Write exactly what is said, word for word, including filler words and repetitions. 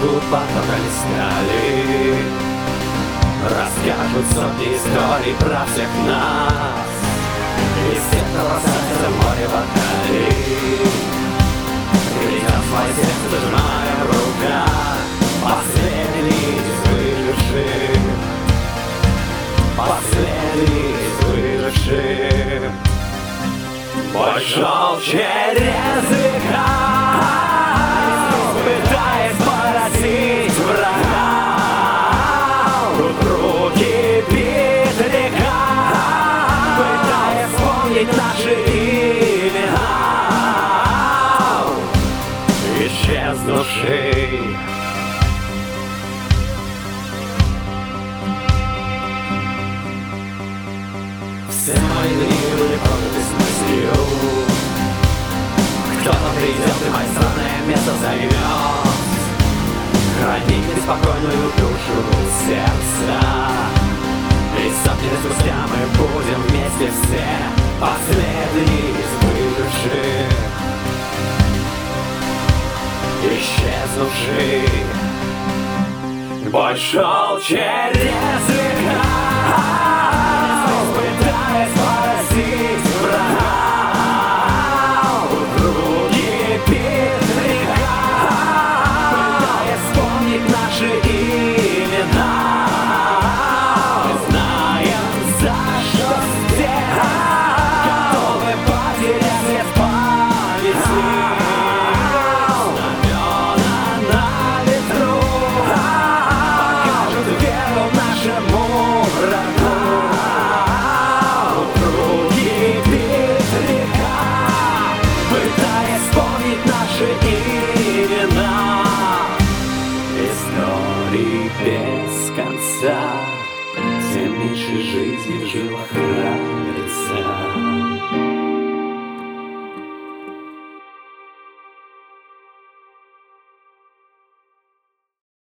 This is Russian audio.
Расскажут, потом пролистали, расскажут сотни историй про всех нас. Из сердца бросается море баталий, грязь свое сердце зажимая в руках. Последний из выживших, последний из выживших. Бой шел через века, пытаясь поразить врага. Вокруг кипит река, пытаясь вспомнить наши имена, исчезнувший. Все мои дни были прожиты с мыслью: кто-то придет и мое странное место займет, хранить неспокойную душу сердца. И сотни лет спустя мы будем вместе все, последние из выживших, исчезнувший. Бой шел через века, пытаясь поразить врага. Вокруг кипит река, пытаясь вспомнить наши имена. Мы знаем, за что здесь, готовы потерять след памяти. Знамена на ветру покажут веру нашему врагу. Истории без конца, тем меньше жизни в жилах храбреца.